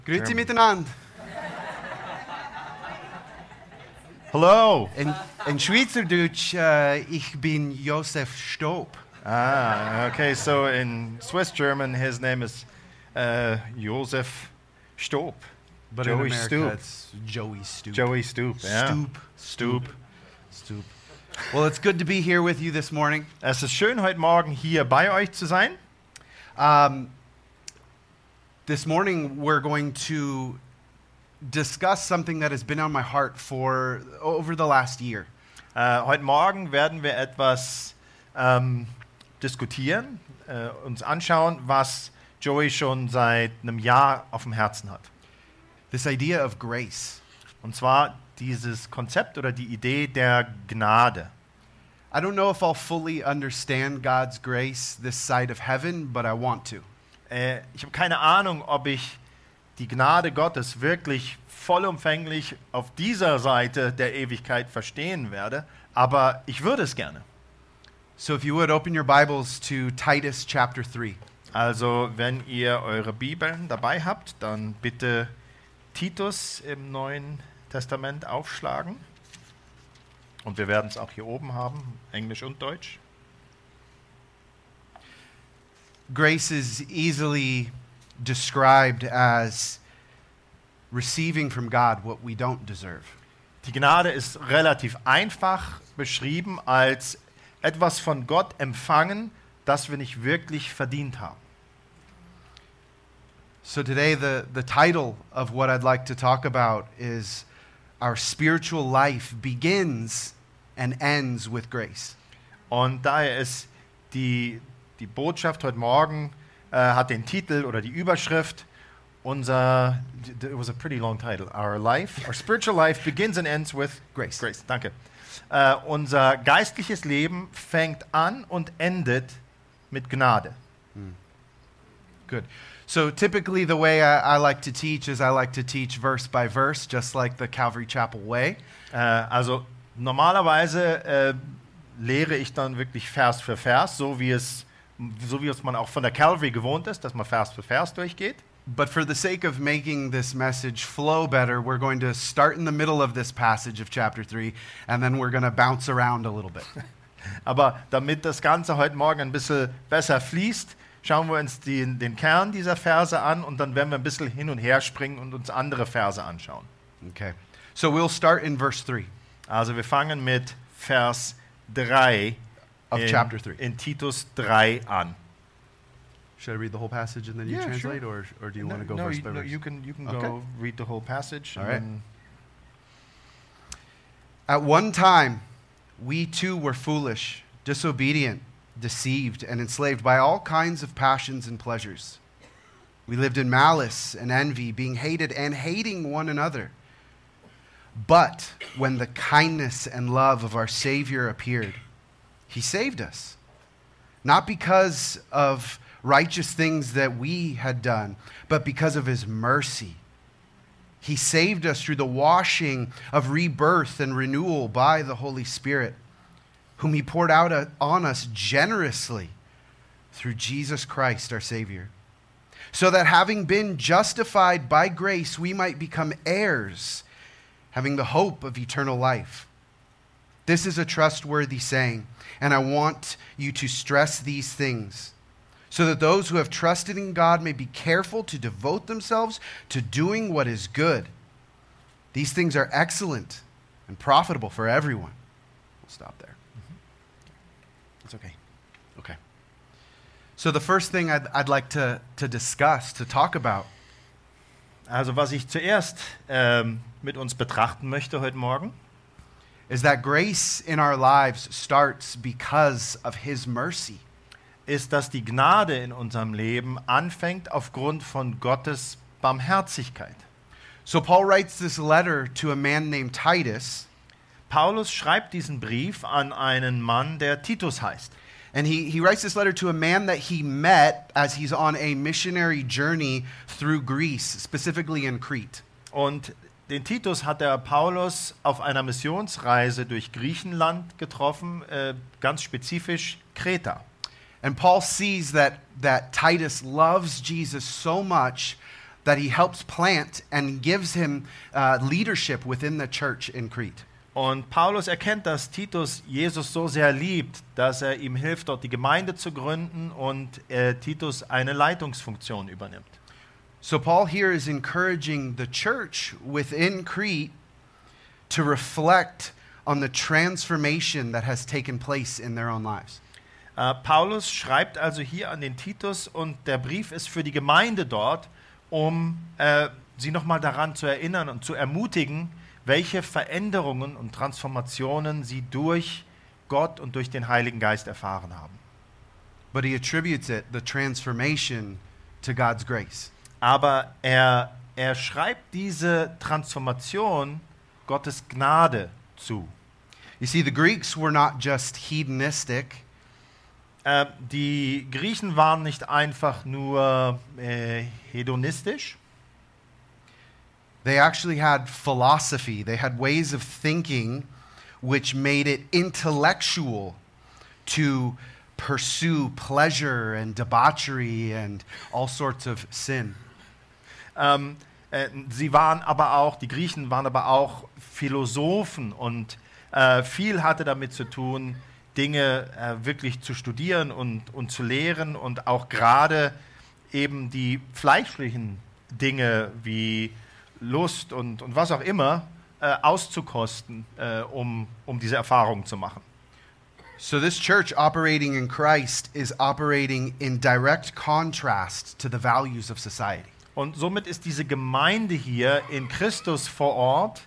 Grüezi miteinander. Hello. In Schweizerdeutsch, ich bin Josef Stoop. Okay, so in Swiss German, his name is Josef Stoop. But Joey in America, Stoop. it's Joey Stoop. Joey Stoop, yeah. Stoop. Well, it's good to be here with you this morning. Es ist schön, heute Morgen hier bei euch zu sein. This morning, we're going to discuss something that has been on my heart for over the last year. Heute Morgen werden wir etwas diskutieren, uns anschauen, was Joey schon seit einem Jahr auf dem Herzen hat. This idea of grace. Und zwar dieses Konzept oder die Idee der Gnade. I don't know if I'll fully understand God's grace this side of heaven, but I want to. Ich habe keine Ahnung, ob ich die Gnade Gottes wirklich vollumfänglich auf dieser Seite der Ewigkeit verstehen werde, aber ich würde es gerne. So if you would open your Bibles to Titus chapter 3. Also, wenn ihr eure Bibeln dabei habt, dann bitte Titus im Neuen Testament aufschlagen. Und wir werden es auch hier oben haben, Englisch und Deutsch. Grace is easily described as receiving from God what we don't deserve. Die Gnade ist relativ einfach beschrieben als etwas von Gott empfangen, das wir nicht wirklich verdient haben. So today the title of what I'd like to talk about is our spiritual life begins and ends with grace. Und daher ist die Botschaft heute Morgen hat den Titel oder die Überschrift it was a pretty long title. Our spiritual life begins and ends with Grace. Grace. Danke. Unser geistliches Leben fängt an und endet mit Gnade. Good. So typically the way I like to teach is I like to teach verse by verse, just like the Calvary Chapel way. Also normalerweise lehre ich dann wirklich Vers für Vers, so wie es man auch von der Calvary gewohnt ist, dass man Vers für Vers durchgeht. But for the sake of making this message flow better, we're going to start in the middle of this passage of chapter 3, and then we're going to bounce around a little bit. Aber damit das Ganze heute Morgen ein bisschen besser fließt, schauen wir uns den Kern dieser Verse an und dann werden wir ein bisschen hin und her springen und uns andere Verse anschauen. Okay. So we'll start in verse 3 Also wir fangen mit Vers 3 of chapter 3. in Titus 3 an. Should I read the whole passage and then you Yeah, translate, sure. or do you want to go verse by verse? You can Okay. go read the whole passage. All and right. then- At one time, we too were foolish, disobedient, deceived, and enslaved by all kinds of passions and pleasures. We lived in malice and envy, being hated and hating one another. But when the kindness and love of our Savior appeared, he saved us, not because of righteous things that we had done, but because of his mercy. He saved us through the washing of rebirth and renewal by the Holy Spirit, whom he poured out on us generously through Jesus Christ, our Savior, so that having been justified by grace, we might become heirs, having the hope of eternal life. This is a trustworthy saying, and I want you to stress these things, so that those who have trusted in God may be careful to devote themselves to doing what is good. These things are excellent and profitable for everyone. We'll stop there. It's okay. Okay. So the first thing I'd like to discuss, to talk about, Also was ich zuerst mit uns betrachten möchte heute Morgen, is that grace in our lives starts because of his mercy. ist, dass die Gnade in unserem Leben anfängt aufgrund von Gottes Barmherzigkeit. So Paul writes this letter to a man named Titus, Paulus schreibt diesen Brief an einen Mann, der Titus heißt. and he writes this letter to a man that he met as he's on a missionary journey through Greece, specifically in Crete. Und den Titus hat der Paulus auf einer Missionsreise durch Griechenland getroffen, ganz spezifisch Kreta. And Paul sees that Titus loves Jesus so much that he helps plant and gives him leadership within the church in Crete. Und Paulus erkennt, dass Titus Jesus so sehr liebt, dass er ihm hilft, dort die Gemeinde zu gründen und Titus eine Leitungsfunktion übernimmt. So Paul here is encouraging the church within Crete to reflect on the transformation that has taken place in their own lives. Paulus schreibt also hier an den Titus und der Brief ist für die Gemeinde dort, um sie nochmal daran zu erinnern und zu ermutigen, welche Veränderungen und Transformationen sie durch Gott und durch den Heiligen Geist erfahren haben. But he attributes the transformation, to God's grace. Aber er schreibt diese Transformation Gottes Gnade zu. You see, the Greeks were not just hedonistic. Die Griechen waren nicht einfach nur hedonistisch. They actually had philosophy. They had ways of thinking which made it intellectual to pursue pleasure and debauchery and all sorts of sin. Die Griechen waren aber auch Philosophen und viel hatte damit zu tun, Dinge wirklich zu studieren und zu lehren und auch gerade eben die fleischlichen Dinge wie Lust und was auch immer auszukosten, um diese Erfahrungen zu machen. So this church operating in Christ is operating in direct contrast to the values of society. Und somit ist diese Gemeinde hier in Christus vor Ort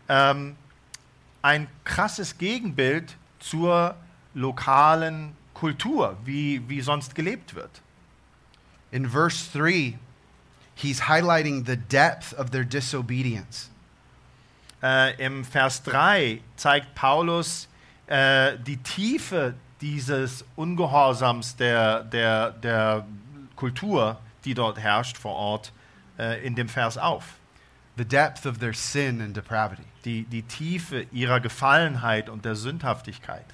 ein krasses Gegenbild zur lokalen Kultur, wie sonst gelebt wird. In verse 3, he's highlighting the depth of their disobedience. Im Vers 3 zeigt Paulus die Tiefe dieses Ungehorsams der Kultur, die dort herrscht vor Ort, in dem Vers auf. The depth of their sin and depravity. Die Tiefe ihrer Gefallenheit und der Sündhaftigkeit.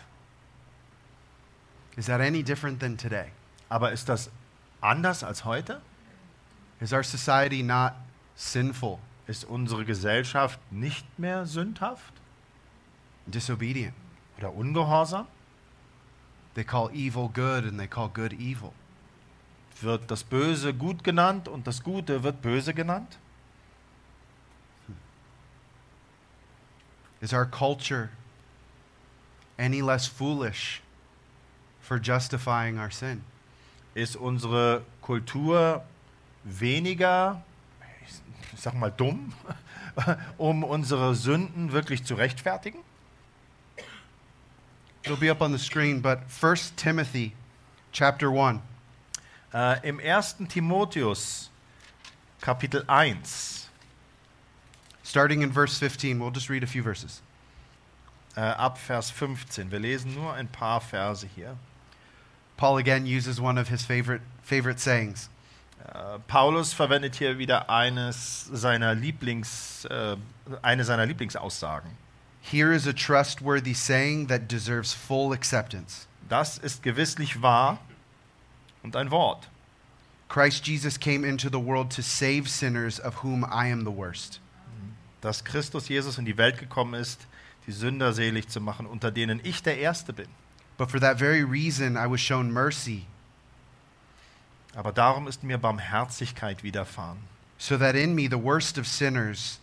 Is that any different than today? Aber ist das anders als heute? Is our society not sinful, Ist unsere Gesellschaft nicht mehr sündhaft disobedient? oder ungehorsam? They call evil good and they call good evil. Wird das Böse gut genannt und das Gute wird böse genannt? Is our culture any less foolish for justifying our sin? Ist unsere Kultur weniger, ich sag mal dumm, um unsere Sünden wirklich zu rechtfertigen? It'll be up on the screen, but 1 Timothy chapter 1. Im 1. Timotheus, Kapitel 1, Starting in verse 15, we'll just read a few verses. ab Vers 15. Wir lesen nur ein paar Verse hier. Paul again uses one of his favorite sayings. Paulus verwendet hier wieder eine seiner Lieblingsaussagen. Here is a trustworthy saying that deserves full acceptance. Das ist gewisslich wahr und ein Wort. Christ Jesus came into the world to save sinners, of whom I am the worst. Dass Christus Jesus in die Welt gekommen ist, die Sünder selig zu machen, unter denen ich der Erste bin. But for that very reason I was shown mercy, Aber darum ist mir Barmherzigkeit widerfahren, so that in me, the worst of sinners,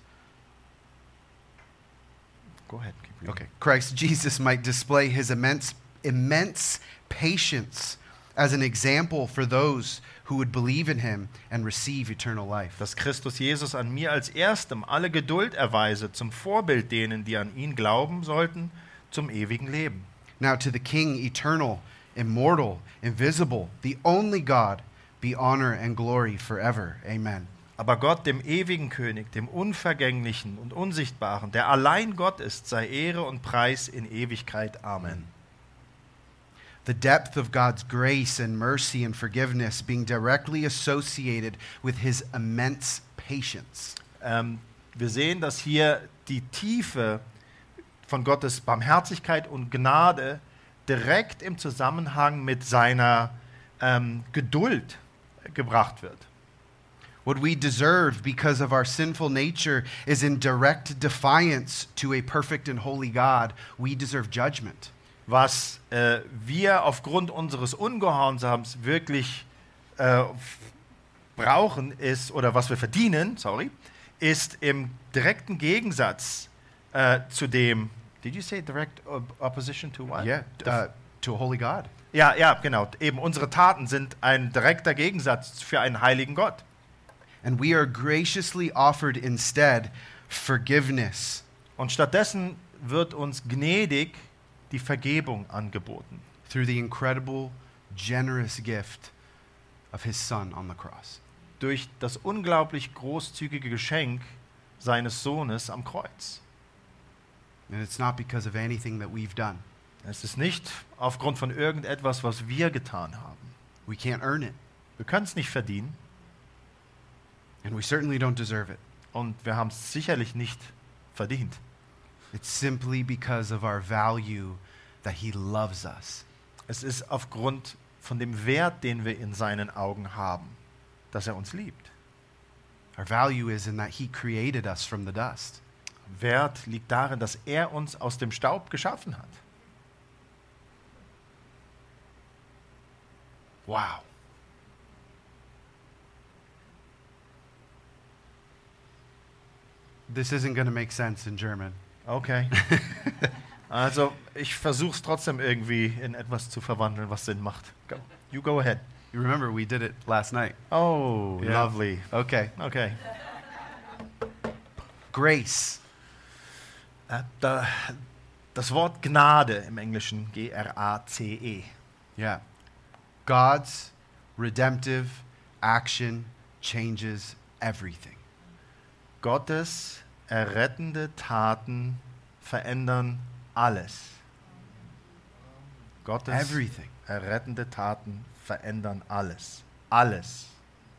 Go ahead, keep reading. okay, Christ Jesus might display his immense patience as an example for those who would believe in him and receive eternal life. Dass Christus Jesus an mir als Erstem alle Geduld erweise, zum Vorbild denen, die an ihn glauben sollten, zum ewigen Leben. Now to the King, eternal, immortal, invisible, the only God, be honor and glory forever. Amen. Aber Gott, dem ewigen König, dem Unvergänglichen und Unsichtbaren, der allein Gott ist, sei Ehre und Preis in Ewigkeit. Amen. The depth of God's grace and mercy and forgiveness being directly associated with his immense patience. Wir sehen, dass hier die Tiefe von Gottes Barmherzigkeit und Gnade direkt im Zusammenhang mit seiner Geduld gebracht wird. What we deserve because of our sinful nature is in direct defiance to a perfect and holy God. We deserve judgment. Was wir aufgrund unseres Ungehorsams wirklich brauchen ist, oder was wir verdienen, ist im direkten Gegensatz zu dem, did you say direct opposition to what? Yeah, to a holy God. Ja, genau. Eben unsere Taten sind ein direkter Gegensatz für einen heiligen Gott. And we are graciously offered instead forgiveness. Und stattdessen wird uns gnädig die Vergebung angeboten. Through the incredible, generous gift of his son on the cross. Durch das unglaublich großzügige Geschenk seines Sohnes am Kreuz. And it's not because of anything that we've done. Es ist nicht aufgrund von irgendetwas, was wir getan haben. We can't earn it. Wir können es nicht verdienen And we certainly don't deserve it. und wir haben es sicherlich nicht verdient. It's simply because of our value that he loves us. Es ist aufgrund von dem Wert, den wir in seinen Augen haben, dass er uns liebt. Our value is in that he created us from the dust. Wert liegt darin, dass er uns aus dem Staub geschaffen hat. Wow. This isn't going to make sense in German. Okay. Also, ich versuche es trotzdem irgendwie in etwas zu verwandeln, was Sinn macht. You go ahead. You remember we did it last night. Oh, Yeah. lovely. Okay. Okay. Grace. Das Wort Gnade im Englischen, Grace. Yeah. God's redemptive action changes everything. Gottes errettende Taten verändern alles. Gottes Everything. errettende Taten verändern alles. Alles.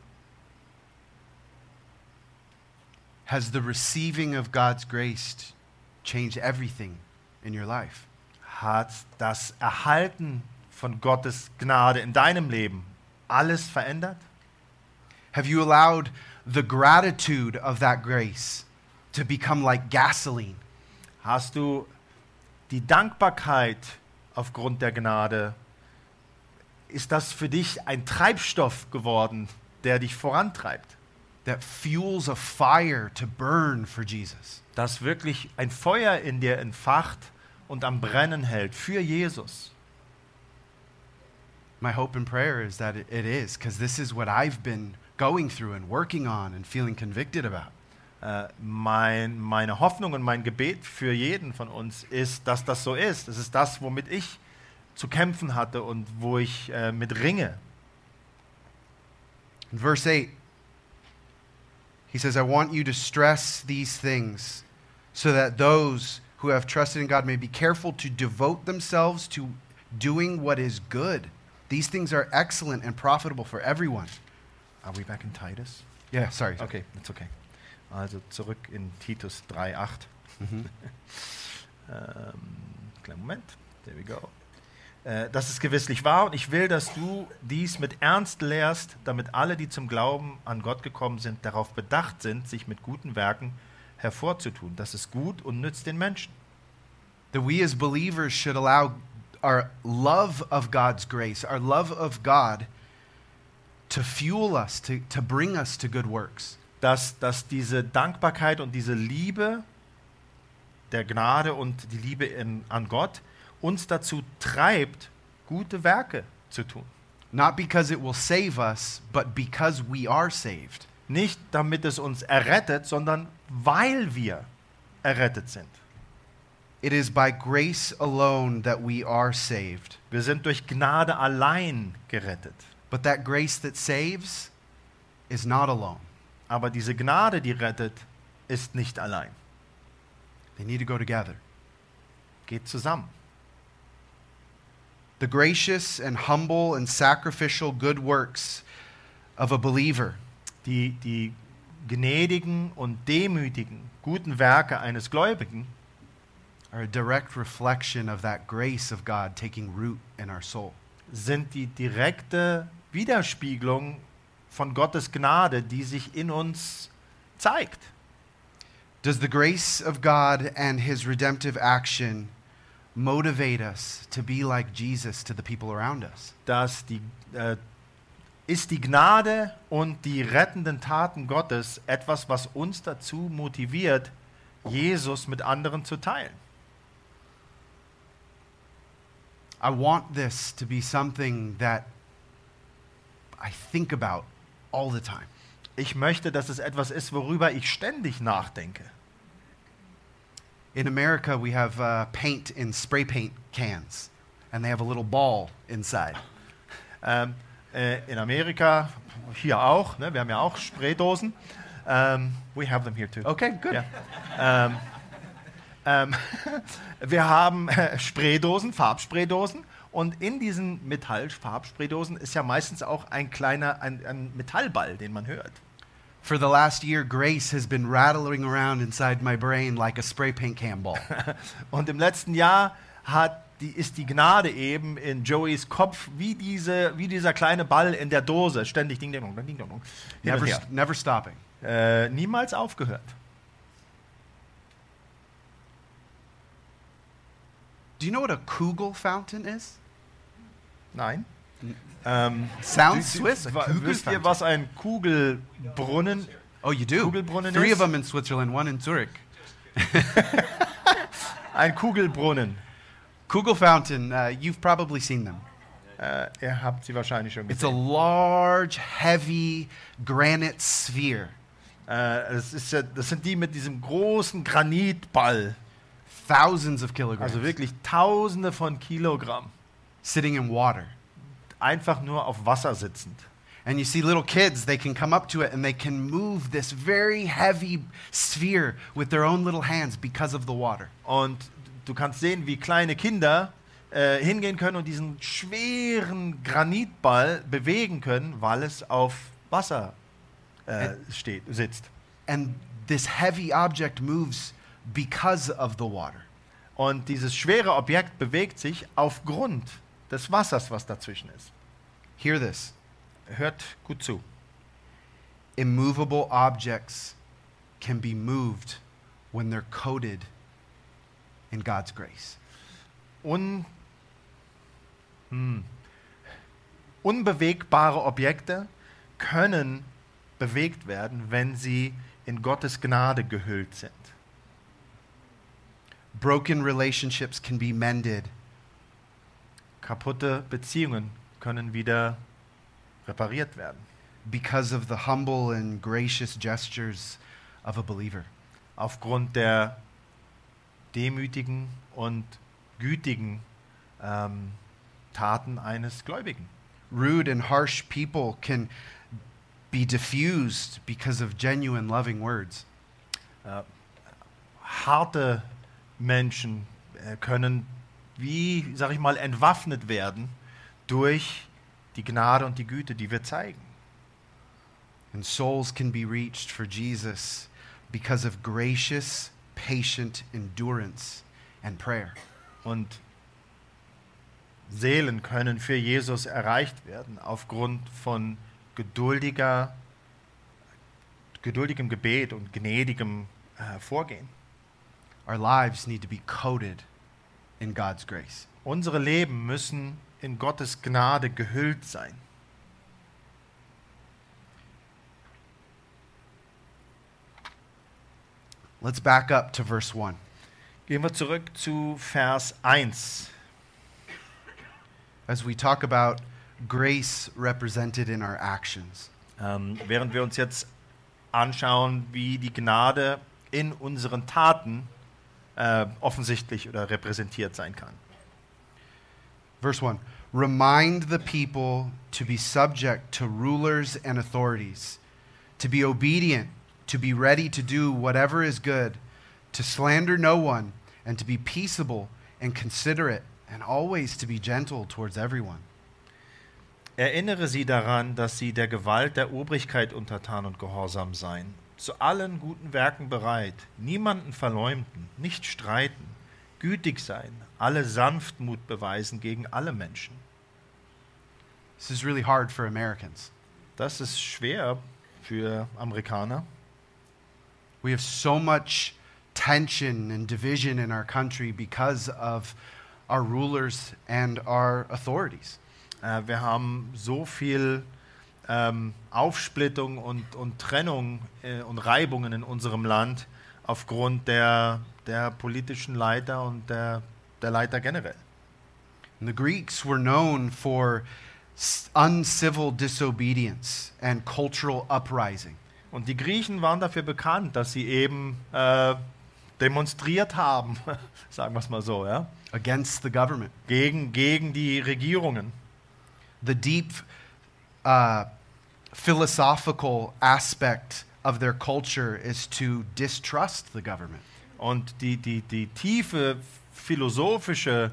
Has the receiving of God's grace changed everything in your life? Hat das Erhalten von Gottes Gnade in deinem Leben alles verändert? Have you allowed the gratitude of that grace to become like gasoline? Hast du die Dankbarkeit aufgrund der Gnade, ist das für dich ein Treibstoff geworden, der dich vorantreibt? That fuels a fire to burn for Jesus? Das wirklich ein Feuer in dir entfacht und am Brennen hält für Jesus. My hope and prayer is that it is, because this is what I've been going through and working on and feeling convicted about. Meine Hoffnung und mein Gebet für jeden von uns ist, dass das so ist. Das ist das, womit ich zu kämpfen hatte und wo ich mit ringe. In verse 8, he says, I want you to stress these things so that those who have trusted in God may be careful to devote themselves to doing what is good. These things are excellent and profitable for everyone. Are we back in Titus? Yeah, sorry. Okay, that's okay. Also zurück in Titus 3,8. Kleinen Moment. There we go. Das ist gewisslich wahr und ich will, dass du dies mit Ernst lehrst, damit alle, die zum Glauben an Gott gekommen sind, darauf bedacht sind, sich mit guten Werken hervorzutun. Das ist gut und nützt den Menschen. That we as believers should allow our love of God's grace, our love of God, to fuel us, to bring us to good works. Dass diese Dankbarkeit und diese Liebe der Gnade und die Liebe an Gott uns dazu treibt, gute Werke zu tun. Not because it will save us, but because we are saved. Nicht damit es uns errettet, sondern weil wir errettet sind. It is by grace alone that we are saved. Wir sind durch Gnade allein gerettet. But that grace that saves is not alone. Aber diese Gnade, die rettet, ist nicht allein. They need to go together. Geht zusammen. The gracious and humble and sacrificial good works of a believer Die gnädigen und demütigen guten Werke eines Gläubigen are a direct reflection of that grace of God taking root in our soul. sind die direkte Widerspiegelung von Gottes Gnade, die sich in uns zeigt. Does the grace of God and his redemptive action motivate us to be like Jesus to the people around us? Ist die Gnade und die rettenden Taten Gottes etwas, was uns dazu motiviert, Jesus mit anderen zu teilen? I want this to be something that I think about all the time. Ich möchte, dass es etwas ist, worüber ich ständig nachdenke. In America, we have paint in spray paint cans, and they have a little ball inside. In Amerika, hier auch, ne, wir haben ja auch Spraydosen. We have them here too. Okay, good. Ja. Wir haben Spraydosen, Farbspraydosen, und in diesen Metall-Farbspraydosen ist ja meistens auch ein Metallball, den man hört. For the last year, grace has been rattling around inside my brain like a spray paint can ball. Und im letzten Jahr ist die Gnade eben in Joeys Kopf wie dieser kleine Ball in der Dose, ständig ding, ding, ding, ding, ding, hin und her. Never stopping. Niemals aufgehört. Do you know what a Kugel fountain is? Nein. Sounds Swiss. A Kugel Wisst ihr, fountain. was ein Kugelbrunnen? Oh, you do? Kugelbrunnen 3 ist? of them in Switzerland, 1 in Zurich. Ein Kugelbrunnen. Kugel fountain, you've probably seen them. Ihr habt sie wahrscheinlich schon It's a gesehen. large, heavy granite sphere. Das sind die mit diesem großen Granitball. Thousands of kilograms. Also wirklich Tausende von Kilogramm. Sitting in water. Einfach nur auf Wasser sitzend. And you see little kids, they can come up to it and they can move this very heavy sphere with their own little hands because of the water. Und du kannst sehen, wie kleine Kinder hingehen können und diesen schweren Granitball bewegen können, weil es auf Wasser sitzt. And this heavy object moves because of the water. Und dieses schwere Objekt bewegt sich aufgrund des Wassers, was dazwischen ist. Hear this. Hört gut zu. Immovable objects can be moved when they're coated in God's grace. Unbewegbare Objekte können bewegt werden, wenn sie in Gottes Gnade gehüllt sind. Broken relationships can be mended Kaputte Beziehungen können wieder repariert werden. because of the humble and gracious gestures of a believer. Aufgrund der demütigen und gütigen Taten eines Gläubigen. Rude and harsh people can be diffused because of genuine loving words. Harte Menschen können, sag ich mal, entwaffnet werden durch die Gnade und die Güte, die wir zeigen. And souls can be reached for Jesus because of gracious, patient endurance and prayer. Und Seelen können für Jesus erreicht werden aufgrund von geduldigem Gebet und gnädigem Vorgehen. Our lives need to be coated in God's grace. Unsere Leben müssen in Gottes Gnade gehüllt sein. Let's back up to verse 1. Gehen wir zurück zu Vers 1. As we talk about grace represented in our actions. Während wir uns jetzt anschauen, wie die Gnade in unseren Taten offensichtlich oder repräsentiert sein kann. Verse 1. Remind the people to be subject to rulers and authorities, to be obedient, to be ready to do whatever is good, to slander no one, and to be peaceable and considerate, and always to be gentle towards everyone. Erinnere sie daran, dass sie der Gewalt der Obrigkeit untertan und gehorsam seien, zu allen guten Werken bereit, niemanden verleumden, nicht streiten, gütig sein, alle Sanftmut beweisen gegen alle Menschen. This is really hard for Americans. Das ist schwer für Amerikaner. We have so much tension and division in our country because of our rulers and our authorities. Wir haben so viel Aufsplittung und Trennung und Reibungen in unserem Land aufgrund der politischen Leiter und der Leiter generell. And the Greeks were known for uncivil disobedience and cultural uprising. Und die Griechen waren dafür bekannt, dass sie eben demonstriert haben, sagen wir es mal so, ja, Against the government. gegen die Regierungen. The deep philosophical aspect of their culture is to distrust the government. Und die tiefe philosophische,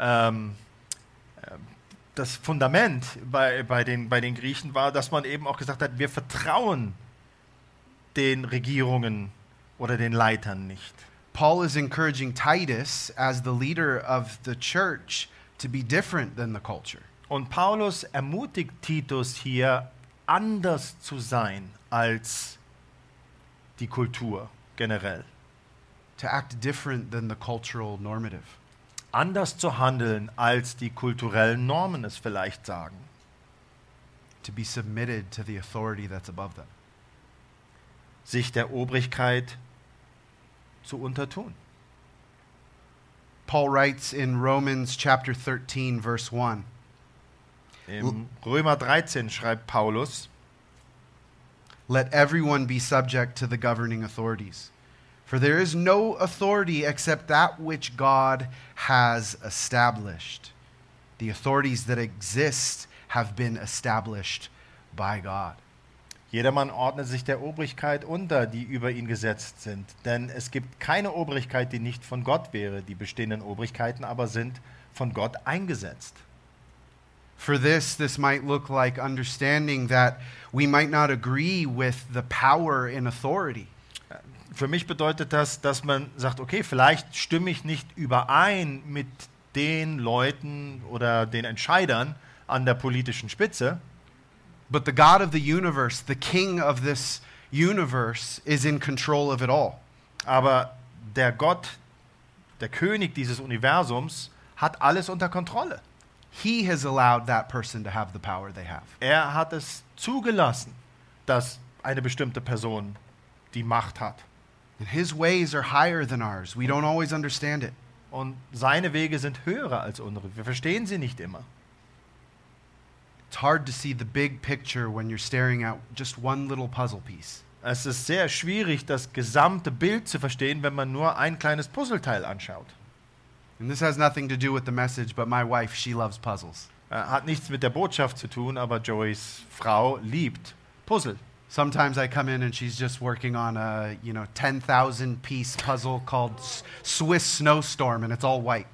das Fundament bei den Griechen war, dass man eben auch gesagt hat, wir vertrauen den Regierungen oder den Leitern nicht. Paul is encouraging Titus as the leader of the church to be different than the culture. Und Paulus ermutigt Titus hier, anders zu sein als die Kultur generell. To act different than the cultural normative. Anders zu handeln, als die kulturellen Normen es vielleicht sagen. To be submitted to the authority that's above them. Sich der Obrigkeit zu untertun. Paul writes in Romans chapter 13 verse 1. Im Römer 13 schreibt Paulus, Let everyone be subject to the governing authorities. For there is no authority except that which God has established. The authorities that exist have been established by God. jedermann ordne sich der Obrigkeit unter, die über ihn gesetzt sind. Denn es gibt keine Obrigkeit, die nicht von Gott wäre. Die bestehenden Obrigkeiten aber sind von Gott eingesetzt. For this might look like understanding that we might not agree with the power and authority. Für mich bedeutet das, dass man sagt, okay, vielleicht stimme ich nicht überein mit den Leuten oder den Entscheidern an der politischen Spitze. But the God of the universe, the king of this universe, is in control of it all. Aber der Gott, der König dieses Universums, hat alles unter Kontrolle. He has allowed that person to have the power they have. Er hat es zugelassen, dass eine bestimmte Person die Macht hat. And his ways are higher than ours. We don't always understand it. Und seine Wege sind höher als unsere. Wir verstehen sie nicht immer. It's hard to see the big picture when you're staring at just one little puzzle piece. Es ist sehr schwierig, das gesamte Bild zu verstehen, wenn man nur ein kleines Puzzleteil anschaut. And this has nothing to do with the message, but my wife, she loves puzzles. Hat nichts mit der Botschaft zu tun, aber Joys Frau liebt Puzzle. Sometimes I come in and she's just working on a, 10,000 piece puzzle called Swiss Snowstorm, and it's all white.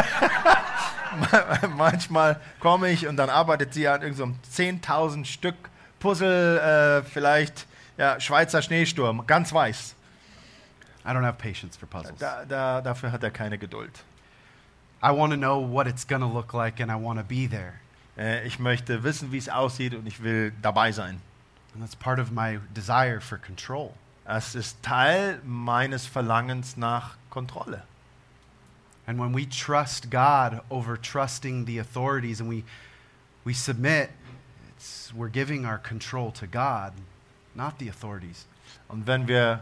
Manchmal komme ich und dann arbeitet sie an irgendeinem 10.000 Stück Puzzle, vielleicht Schweizer Schneesturm, ganz weiß. I don't have patience for puzzles. Dafür hat er keine Geduld. I want to know what it's going to look like and I want to be there. Ich möchte wissen, wie es aussieht und ich will dabei sein. And that's part of my desire for control. Es ist Teil meines Verlangens nach Kontrolle. And when we trust God over trusting the authorities and we submit, we're giving our control to God, not the authorities. Und wenn wir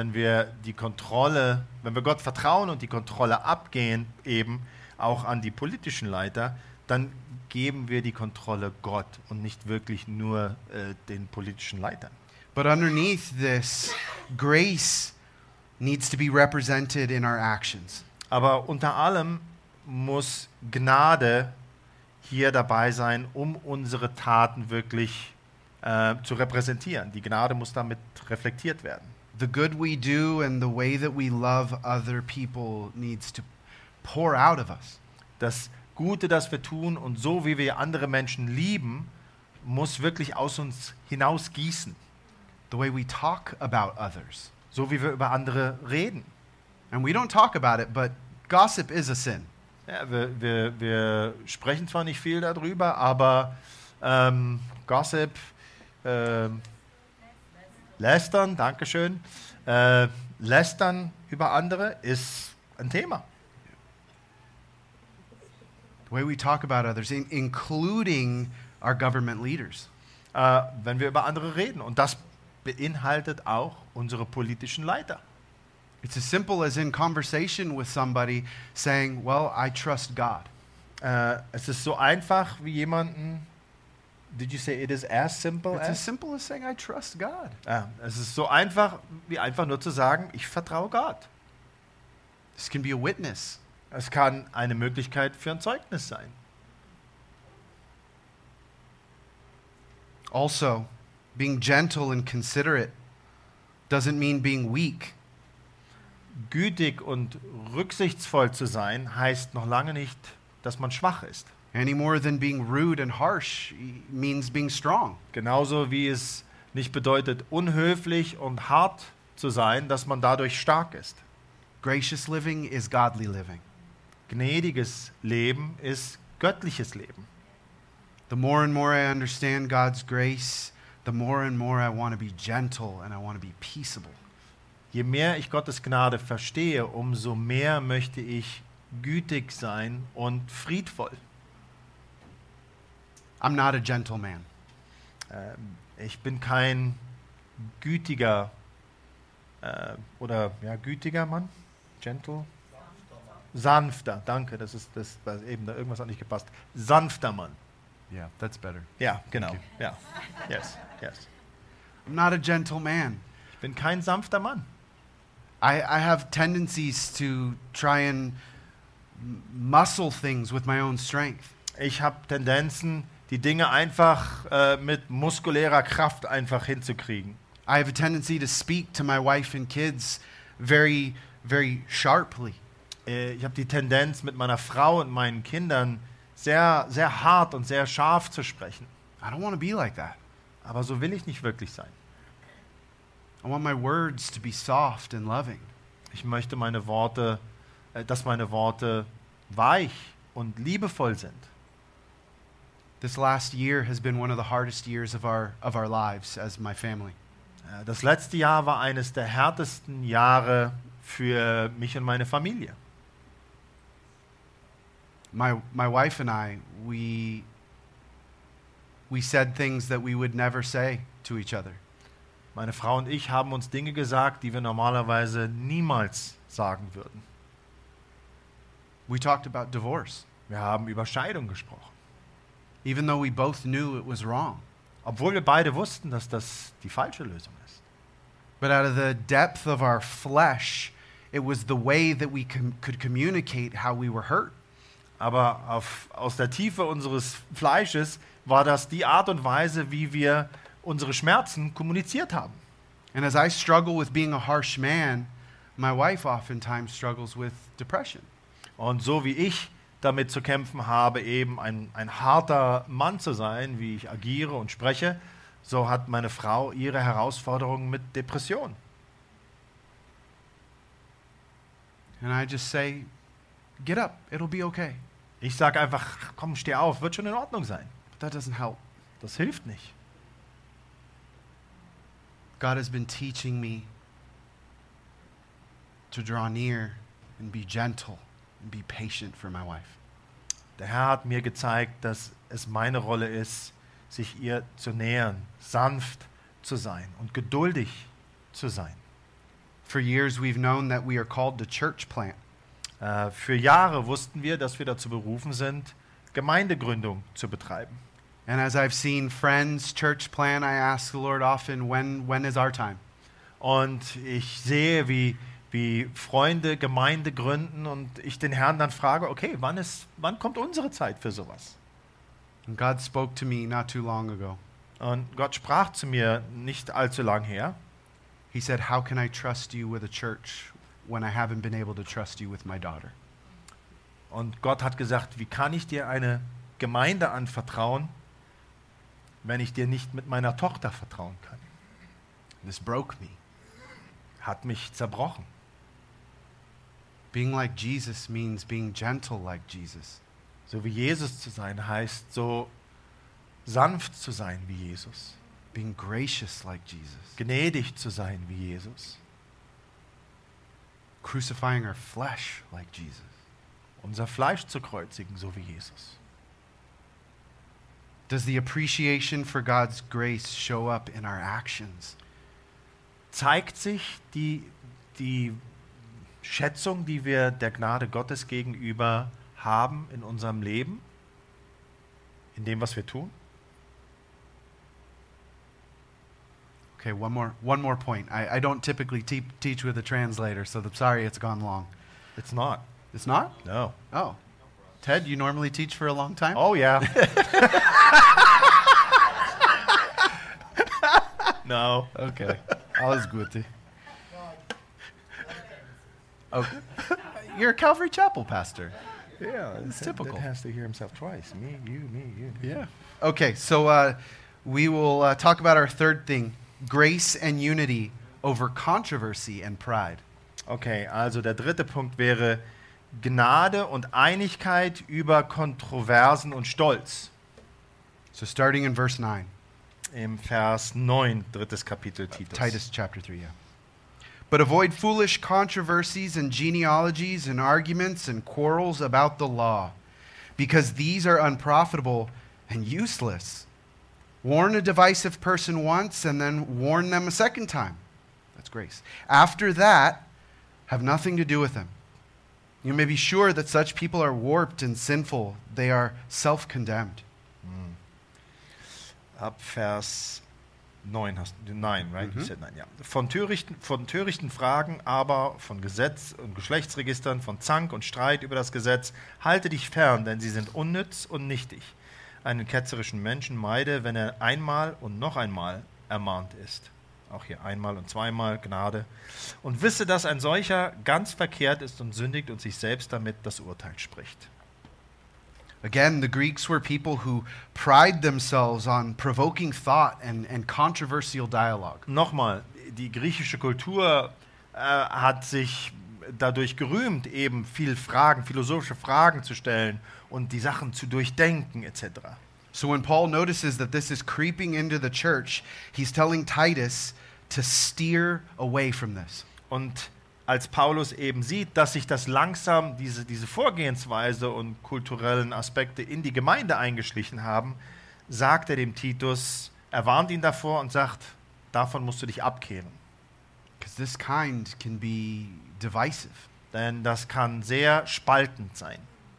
Gott vertrauen und die Kontrolle abgehen, eben auch an die politischen Leiter, dann geben wir die Kontrolle Gott und nicht wirklich nur den politischen Leitern. But underneath this, grace needs to be represented in our actions. Aber unter allem muss Gnade hier dabei sein, um unsere Taten wirklich zu repräsentieren. Die Gnade muss damit reflektiert werden. The good we do and the way that we love other people needs to pour out of us. Das Gute, das wir tun und so, wie wir andere Menschen lieben, muss wirklich aus uns hinausgießen. The way we talk about others. So wie wir über andere reden. And we don't talk about it, but gossip is a sin. Ja, wir sprechen zwar nicht viel darüber, aber Gossip Lästern, Dankeschön. Lästern über andere ist ein Thema. The way we talk about others, including our government leaders. Wenn wir über andere reden. Und das beinhaltet auch unsere politischen Leiter. It's as simple as in conversation with somebody saying, well, I trust God. Es ist so einfach wie jemanden. Did you say it is as simple It's as as? simple as saying, I trust God. Es ist so einfach wie einfach nur zu sagen, ich vertraue Gott. This can be a witness. Es kann eine Möglichkeit für ein Zeugnis sein. Also, being gentle and considerate doesn't mean being weak. Gütig und rücksichtsvoll zu sein, heißt noch lange nicht, dass man schwach ist. Any more than being rude and harsh means being strong. Genauso wie es nicht bedeutet, unhöflich und hart zu sein, dass man dadurch stark ist. Gracious living is godly living. Gnädiges Leben ist göttliches Leben. The more and more I understand God's grace, the more and more I want to be gentle and I want to be peaceable. Je mehr ich Gottes Gnade verstehe, umso mehr möchte ich gütig sein und friedvoll. I'm not a gentleman. Ich bin kein gütiger gütiger Mann, gentle, sanfter. Danke, das ist das, was eben da irgendwas hat nicht gepasst. Sanfter Mann. Yeah, that's better. Ja, genau. Thank Ja, yes. I'm not a gentle man. Ich bin kein sanfter Mann. I have tendencies to try and muscle things with my own strength. Ich habe Tendenzen, die Dinge einfach mit muskulärer Kraft einfach hinzukriegen. I have a tendency to speak to my wife and kids very, very sharply. Ich habe die Tendenz, mit meiner Frau und meinen Kindern sehr, sehr hart und sehr scharf zu sprechen. I don't want to be like that. Aber so will ich nicht wirklich sein. I want my words to be soft and loving. Ich möchte dass meine Worte weich und liebevoll sind. This last year has been one of the hardest years of our lives as my family. Das letzte Jahr war eines der härtesten Jahre für mich und meine Familie. My wife and I, we said things that we would never say to each other. Meine Frau und ich haben uns Dinge gesagt, die wir normalerweise niemals sagen würden. We talked about divorce, Wir haben über Scheidung gesprochen. even though we both knew it was wrong. Obwohl wir beide wussten, dass das die falsche Lösung ist. But out of the depth of our flesh, it was the way that we could communicate how we were hurt. Aber aus der Tiefe unseres Fleisches war das die Art und Weise, wie wir unsere Schmerzen kommuniziert haben. And as I struggle with being a harsh man, my wife oftentimes struggles with depression. Und so wie ich damit zu kämpfen habe, eben ein harter Mann zu sein, wie ich agiere und spreche, so hat meine Frau ihre Herausforderungen mit Depression. And I just say, get up, it'll be okay. Ich sage einfach, komm, steh auf, wird schon in Ordnung sein. But that doesn't help. Das hilft nicht. God has been teaching me to draw near and be gentle and be patient for my wife. Der Herr hat mir gezeigt, dass es meine Rolle ist, sich ihr zu nähern, sanft zu sein und geduldig zu sein. For years, we've known that we are called to church plant. Für Jahre wussten wir, dass wir dazu berufen sind, Gemeindegründung zu betreiben. And as I've seen friends church plant, I ask the Lord often, when is our time? Und ich sehe, wie Freunde Gemeinde gründen und ich den Herrn dann frage, okay, wann kommt unsere Zeit für sowas? And God spoke to me not too long ago. Und Gott sprach zu mir nicht allzu lang her. He said, how can I trust you with a church when I haven't been able to trust you with my daughter? Und Gott hat gesagt, wie kann ich dir eine Gemeinde anvertrauen, wenn ich dir nicht mit meiner Tochter vertrauen kann? This broke me. Hat mich zerbrochen. Being like Jesus means being gentle like Jesus. So wie Jesus zu sein heißt, so sanft zu sein wie Jesus. being gracious like Jesus, gnädig zu sein wie Jesus, crucifying our flesh like Jesus. unser Fleisch zu kreuzigen, so wie Jesus. Does the appreciation for God's grace show up in our actions? Zeigt sich die Schätzung, die wir der Gnade Gottes gegenüber haben in unserem Leben, in dem, was wir tun? Okay, one more point. I don't typically teach with a translator, so I'm sorry it's gone long. It's not. It's not? No. Oh. Ted, you normally teach for a long time? Oh, yeah. No. Okay. Alles Gute. Okay. You're a Calvary Chapel pastor. Yeah, It's typical. That has to hear himself twice. Me, you. Yeah. Okay, so we will talk about our third thing, grace and unity over controversy and pride. Okay, also der dritte Punkt wäre Gnade und Einigkeit über Kontroversen und Stolz. So starting in verse 9. Im Vers 9, drittes Kapitel Titus. Titus chapter 3, yeah. But avoid foolish controversies and genealogies and arguments and quarrels about the law, because these are unprofitable and useless. Warn a divisive person once and then warn them a second time. That's grace. After that, have nothing to do with them. You may be sure that such people are warped and sinful. They are self-condemned. Ab Vers 9 hast du 9, right? You said 9, ja. Von törichten Fragen, aber von Gesetz und Geschlechtsregistern, von Zank und Streit über das Gesetz, halte dich fern, denn sie sind unnütz und nichtig. Einen ketzerischen Menschen meide, wenn er einmal und noch einmal ermahnt ist. Auch hier einmal und zweimal Gnade. Und wisse, dass ein solcher ganz verkehrt ist und sündigt und sich selbst damit das Urteil spricht. Again, the Greeks were people who pride themselves on provoking thought and controversial dialogue. Nochmal, die griechische Kultur hat sich dadurch gerühmt, eben philosophische Fragen zu stellen und die Sachen zu durchdenken etc. So when Paul notices that this is creeping into the church, he's telling Titus to steer away from this. Und als Paulus eben sieht, dass sich das langsam, diese Vorgehensweise und kulturellen Aspekte in die Gemeinde eingeschlichen haben, sagt er dem Titus, er warnt ihn davor und sagt, davon musst du dich abkehren. Because this kind can be divisive. Denn das kann sehr spaltend sein.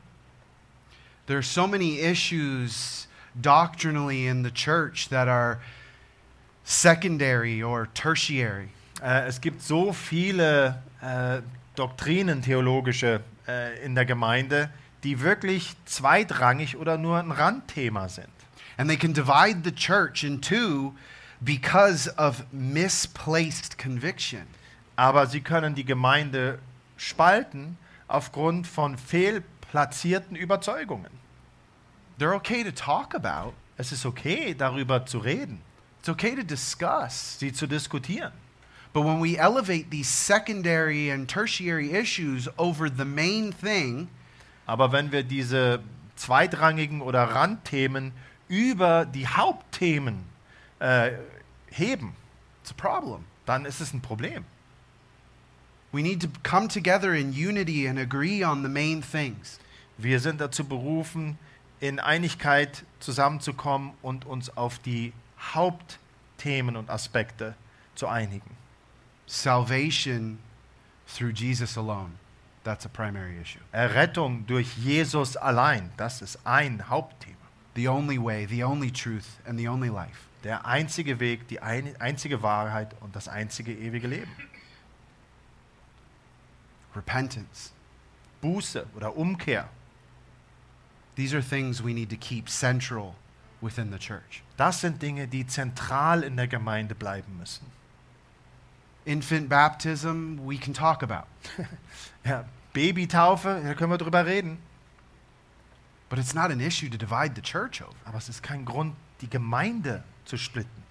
There are so many issues doctrinally in the church that are secondary or tertiary. Es gibt so viele Doktrinen, theologische in der Gemeinde, die wirklich zweitrangig oder nur ein Randthema sind. And they can divide the church in two because of misplaced conviction. Aber sie können die Gemeinde spalten aufgrund von fehlplatzierten Überzeugungen. They're okay to talk about. Es ist okay, darüber zu reden, It's okay to discuss. sie zu diskutieren. But when we elevate these secondary and tertiary issues over the main thing, Aber wenn wir diese zweitrangigen oder Randthemen über die Hauptthemen heben, it's a problem. dann ist es ein Problem. We need to come together in unity and agree on the main things. Wir sind dazu berufen, in Einigkeit zusammenzukommen und uns auf die Hauptthemen und Aspekte zu einigen. Salvation through Jesus alone. That's a primary issue. Errettung durch Jesus allein, das ist ein Hauptthema. The only way, the only truth, and the only life. Der einzige Weg, die einzige Wahrheit und das einzige ewige Leben. Repentance. Buße oder Umkehr. These are things we need to keep central within the church. Das sind Dinge, die zentral in der Gemeinde bleiben müssen. Infant baptism, we can talk about. Ja, Babytaufe, da können wir drüber reden. But it's not an issue to divide the church over. Aber es ist kein Grund, die Gemeinde zu splitten.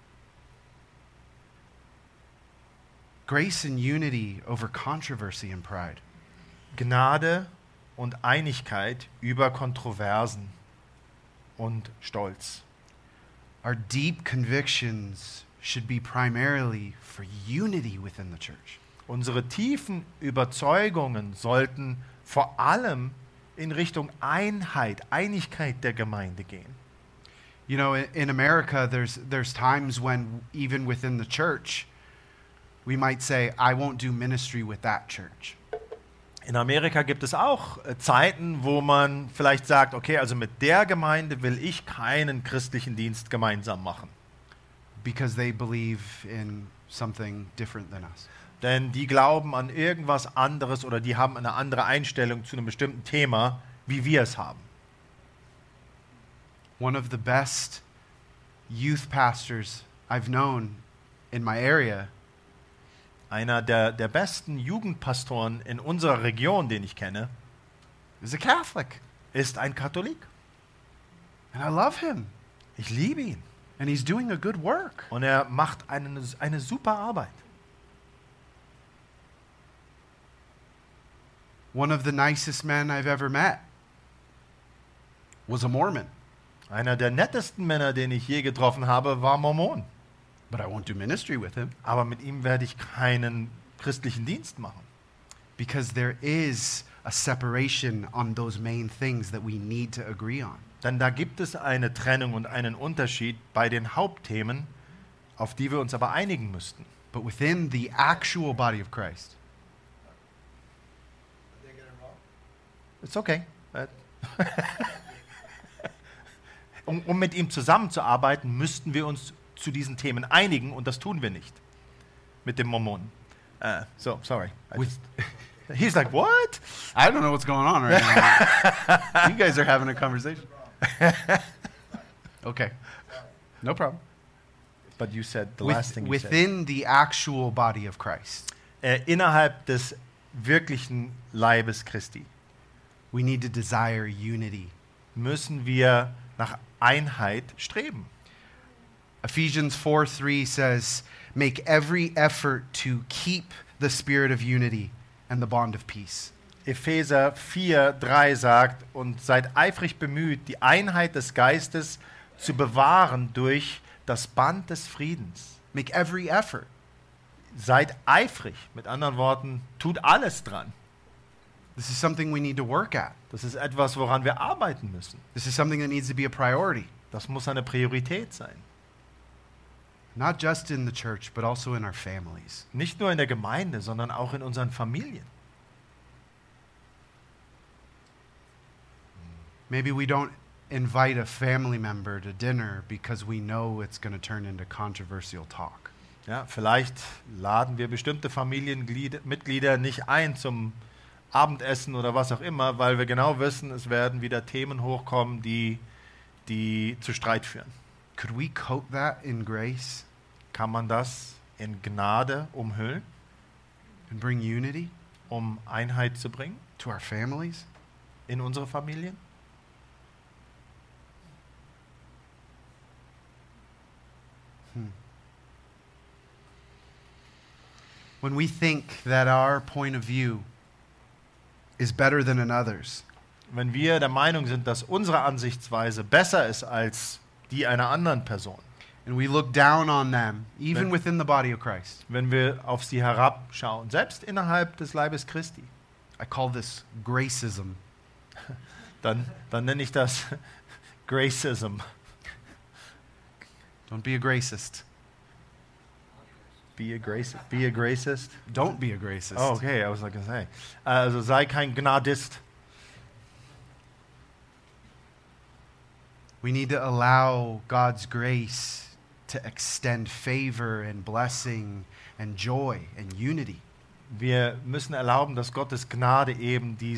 Grace and unity over controversy and pride. Gnade und Einigkeit über Kontroversen und Stolz. Our deep convictions should be primarily for unity within the church. Unsere tiefen Überzeugungen sollten vor allem in Richtung Einigkeit der Gemeinde gehen. You know, in America, there's times when even within the church, we might say, I won't do ministry with that church. In Amerika gibt es auch Zeiten, wo man vielleicht sagt, okay, also mit der Gemeinde will ich keinen christlichen Dienst gemeinsam machen. Because they believe in something different than us. Denn die glauben an irgendwas anderes oder die haben eine andere Einstellung zu einem bestimmten Thema, wie wir es haben. One of the best youth pastors I've known in my area Einer der besten Jugendpastoren in unserer Region, den ich kenne, is a Catholic. ist ein Katholik. And I love him. Ich liebe ihn. And he's doing a good work. Und er macht eine super Arbeit. One of the nicest men I've ever met was a Mormon. Einer der nettesten Männer, den ich je getroffen habe, war Mormon. But I won't do ministry with him Aber mit ihm werde ich keinen christlichen Dienst machen. because there is a separation on those main things that we need to agree on. Denn da gibt es eine Trennung und einen Unterschied bei den Hauptthemen, auf die wir uns aber einigen müssten. But within the actual body of Christ, It's okay. Um mit ihm zusammenzuarbeiten, müssten wir uns zu diesen Themen einigen und das tun wir nicht mit dem Mormonen. Sorry. He's like, what? I don't know what's going on right now. You guys are having a conversation. Okay. No problem. But you said the last thing you said. Within the actual body of Christ, Innerhalb des wirklichen Leibes Christi we need to desire unity. müssen wir nach Einheit streben. Ephesians 4:3 says, "Make every effort to keep the spirit of unity and the bond of peace." Epheser 4,3 sagt, und seid eifrig bemüht, die Einheit des Geistes zu bewahren durch das Band des Friedens. Make every effort. Seid eifrig, mit anderen Worten, tut alles dran. This is something we need to work at. Das ist etwas, woran wir arbeiten müssen. This is something that needs to be a priority, Das muss eine Priorität sein. not just in the church, but also in our families. Nicht nur in der Gemeinde, sondern auch in unseren Familien. Maybe we don't invite a family member to dinner because we know it's going to turn into controversial talk. Ja, vielleicht laden wir bestimmte Familienmitglieder nicht ein zum Abendessen oder was auch immer, weil wir genau wissen, es werden wieder Themen hochkommen, die zu Streit führen. Could we coat that in grace Kann man das in Gnade umhüllen, and bring unity um Einheit zu bringen to our families? in unsere Familien? When we think that our point of view is better than another's, Wenn wir der Meinung sind, dass unsere Ansichtsweise besser ist als die einer anderen Person, and we look down on them, even Wenn- within the body of Christ, wenn wir auf sie herabschauen, selbst innerhalb des Leibes Christi, I call this gracism. dann nenne ich das Gracism. Don't be a gracist. Be a gracist. Don't be a gracist. Oh, okay, I was like gonna say. Also sei kein Gnadist. We need to allow God's grace to extend favor and blessing and joy and unity. Wir müssen erlauben, dass Gottes Gnade eben die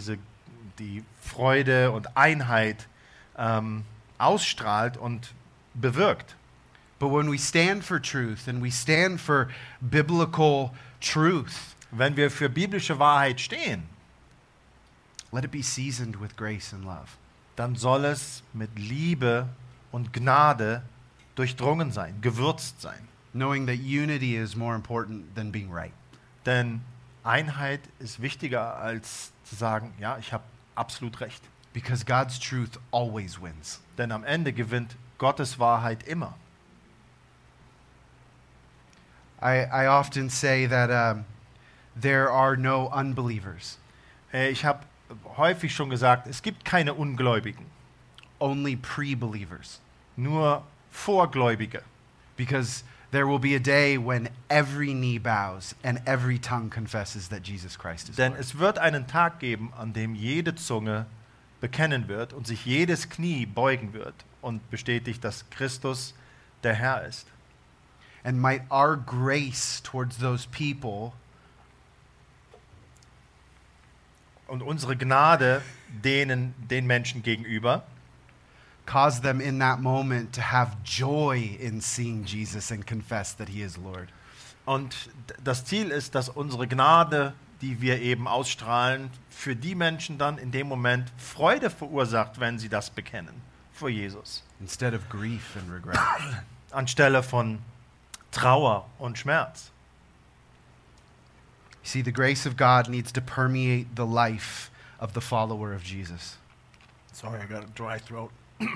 Freude und Einheit ausstrahlt und bewirkt. But when we stand for truth and we stand for biblical truth, Wenn wir für biblische Wahrheit stehen, let it be seasoned with grace and love. dann soll es mit Liebe und Gnade durchdrungen sein, gewürzt sein. Knowing that unity is more important than being right. Denn Einheit ist wichtiger als zu sagen, ja, ich habe absolut recht. Because God's truth always wins. Denn am Ende gewinnt Gottes Wahrheit immer. I often say that there are no unbelievers, Ich habe häufig schon gesagt, es gibt keine Ungläubigen, only pre-believers. nur Vorgläubige. Because there will be a day when every knee bows and every tongue confesses that Jesus Christ is Denn Lord. es wird einen Tag geben, an dem jede Zunge bekennen wird und sich jedes Knie beugen wird und bestätigt, dass Christus der Herr ist. And might our grace towards those people Und unsere Gnade den Menschen gegenüber cause them in that moment to have joy in seeing Jesus and confess that he is Lord. Und das Ziel ist, dass unsere Gnade, die wir eben ausstrahlen, für die Menschen dann in dem Moment Freude verursacht, wenn sie das bekennen vor Jesus, Instead of grief and regret. anstelle von Trauer und Schmerz. You see, the grace of God needs to permeate the life of the follower of Jesus. Sorry, I got a dry throat.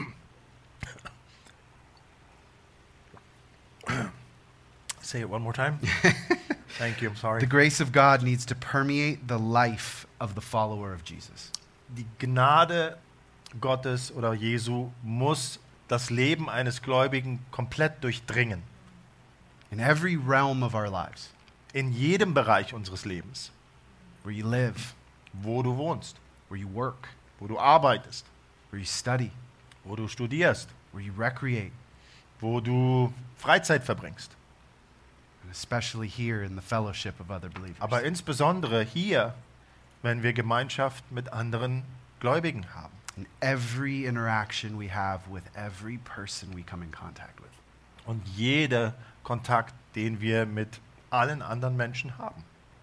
Say it one more time. Thank you, I'm sorry. The grace of God needs to permeate the life of the follower of Jesus. Die Gnade Gottes oder Jesu muss das Leben eines Gläubigen komplett durchdringen. In every realm of our lives, In jedem Bereich unseres Lebens. where you live, Wo du wohnst, where you work, wo du arbeitest, where you study, wo du studierst, where you recreate, wo du Freizeit verbringst. and especially here in the fellowship of other believers. Aber insbesondere hier, wenn wir Gemeinschaft mit anderen Gläubigen haben. In every interaction we have with every person we come in contact with. Und jeder Kontakt, den wir mit allen anderen Menschen haben.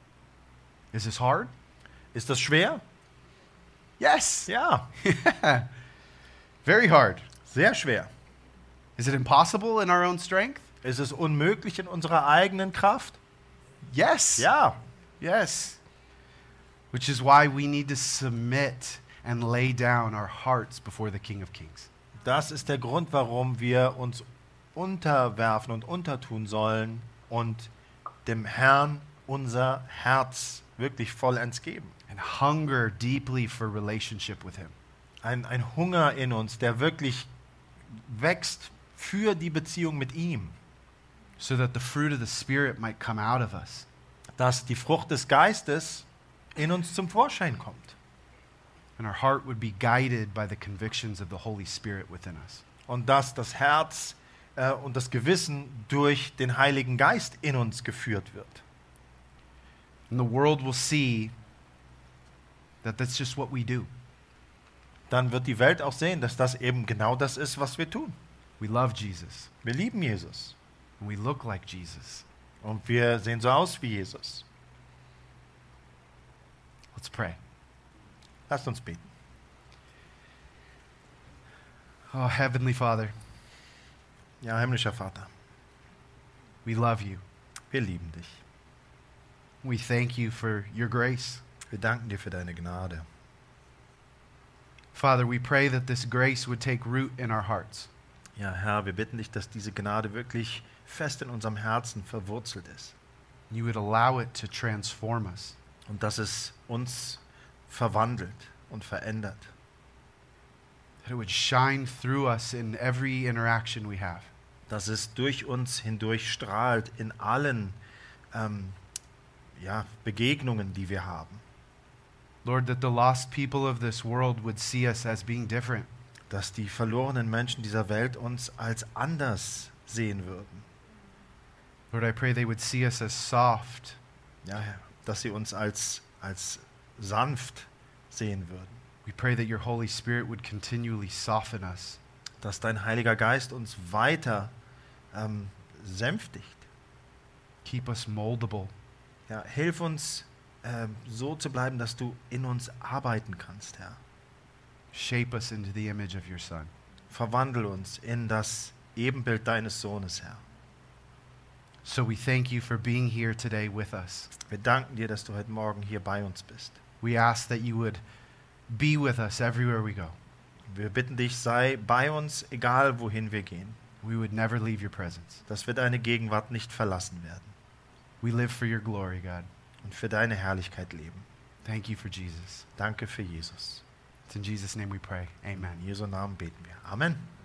Is this hard? Ist das schwer? Yes. Ja, Very hard. sehr schwer. Is it impossible in our own strength? Ist es unmöglich in unserer eigenen Kraft? Yes. Ja. Yes. Which is why we need to submit and lay down our hearts before the King of Kings. Das ist der Grund, warum wir uns unterwerfen und untertun sollen und dem Herrn unser Herz wirklich vollends geben. And hunger deeply for relationship with him. Ein Hunger in uns, der wirklich wächst für die Beziehung mit ihm. So that the fruit of the Spirit might come out of us. Dass die Frucht des Geistes in uns zum Vorschein kommt. And our heart would be guided by the convictions of the Holy Spirit within us. Und dass das Herz und das Gewissen durch den Heiligen Geist in uns geführt wird. And the world will see that that's just what we do. Dann wird die Welt auch sehen, dass das eben genau das ist, was wir tun. We love Jesus. Wir lieben Jesus. And we look like Jesus. Und wir sehen so aus wie Jesus. Let's pray. Lasst uns beten. Oh, Heavenly Father, Ja, himmlischer Vater, we love you. wir lieben dich. We thank you for your grace. Wir danken dir für deine Gnade. Father, we pray that this grace would take root in our hearts. Ja, Herr, wir bitten dich, dass diese Gnade wirklich fest in unserem Herzen verwurzelt ist. You would allow it to transform us. Und dass es uns verwandelt und verändert. That it would shine through us in every interaction we have. Dass es durch uns hindurch strahlt in allen Begegnungen, die wir haben. Lord, that the lost people of this world would see us as being different. Dass die verlorenen Menschen dieser Welt uns als anders sehen würden. Lord, I pray they would see us as soft, Ja, Herr, dass sie uns als sanft sehen würden. we pray that your Holy Spirit would continually soften us. Dass dein Heiliger Geist uns weiter sänftigt. Keep us moldable. Ja, hilf uns so zu bleiben, dass du in uns arbeiten kannst, Herr. Shape us into the image of your Son. Verwandel uns in das Ebenbild deines Sohnes, Herr. So we thank you for being here today with us. Wir danken dir, dass du heute Morgen hier bei uns bist. We ask that you would be with us everywhere we go. Wir bitten dich, sei bei uns, egal wohin wir gehen, We would never leave your presence. dass wir deine Gegenwart nicht verlassen werden We live for your glory, God. und für deine Herrlichkeit leben. Thank you for Jesus. Danke für Jesus. It's in Jesus' name we pray. Amen. In Jesu Namen beten wir. Amen.